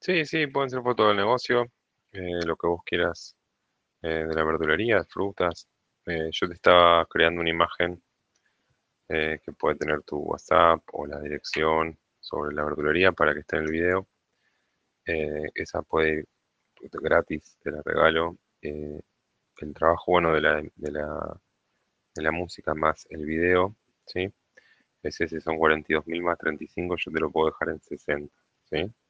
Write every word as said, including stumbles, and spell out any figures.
Sí, sí, pueden ser fotos del negocio, eh, lo que vos quieras, eh, de la verdulería, frutas. Eh, yo te estaba creando una imagen eh, que puede tener tu WhatsApp o la dirección sobre la verdulería para que esté en el video. Eh, esa puede ir gratis, te la regalo. Eh, el trabajo bueno de la, de la, de la música más el video, ¿sí? Ese, ese son cuarenta y dos mil más treinta y cinco, yo te lo puedo dejar en sesenta, ¿sí?